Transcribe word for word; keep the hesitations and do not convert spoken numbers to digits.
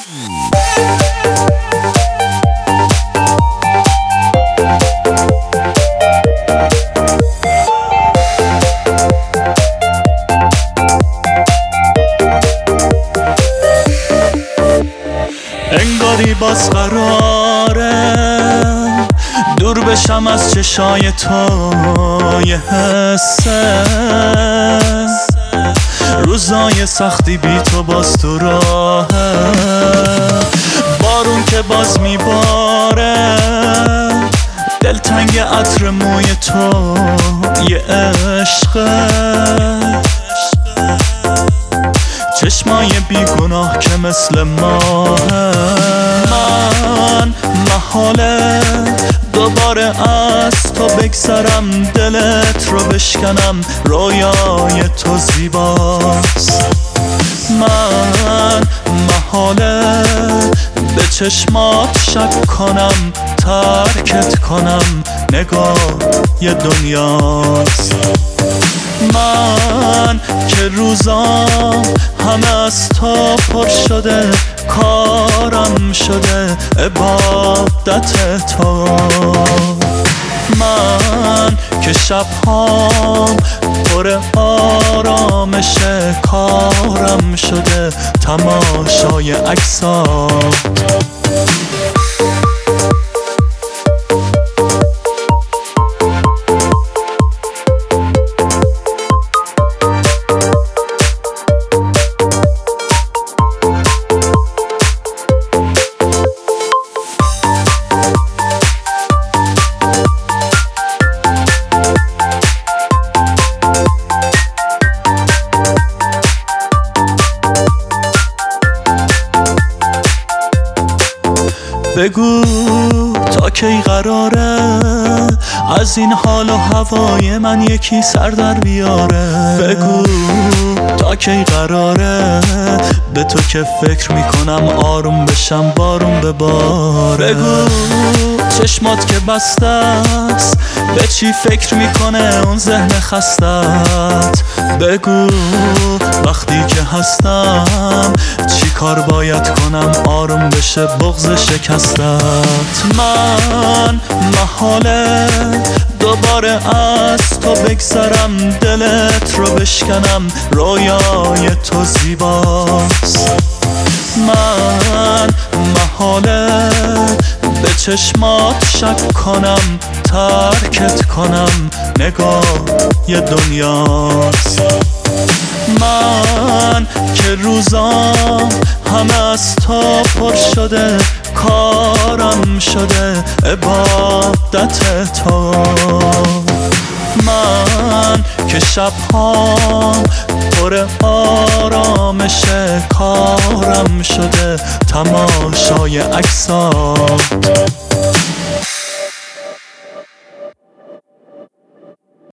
انگاری باز قراره دور بشم از چشای تو، یه حسه روزای سختی بی تو باز تو راهه. بارون که باز میباره دلتنگ عطر موی تو، یه عشقه چشمای بیگناه که مثل ماهه. من محاله دوباره از تو بگذرم، دلت رو بشکنم، رویای تو زیباست. من محاله به چشمات شک کنم، ترکت کنم، نگاه یه دنیاست. من که روزام همه از تو پر شده، کارم شده عبادت تو. من که شبهام پر آرامشه، کارم شده تماشای عکسات. بگو تا کی قراره از این حال و هوای من یکی سر در بیاره. بگو تا کی قراره به تو که فکر میکنم آروم بشم، بارون بباره. بگو چشمات که بسته است به چی فکر میکنه اون ذهن خستت. بگو وقتی که هستم چی کار باید کنم آروم بشه بغض شکستت. من محاله دوباره از تو بگذرم، دلت رو بشکنم، رویای تو زیباست. من محاله به چشمات شک کنم، ترکت کنم، نگاه یه دنیاست. من که روزام همه از تو پر شده، کارم شده عبادت تو. من که شبهام پر آرامشه، کارم شده تماشای عکسات.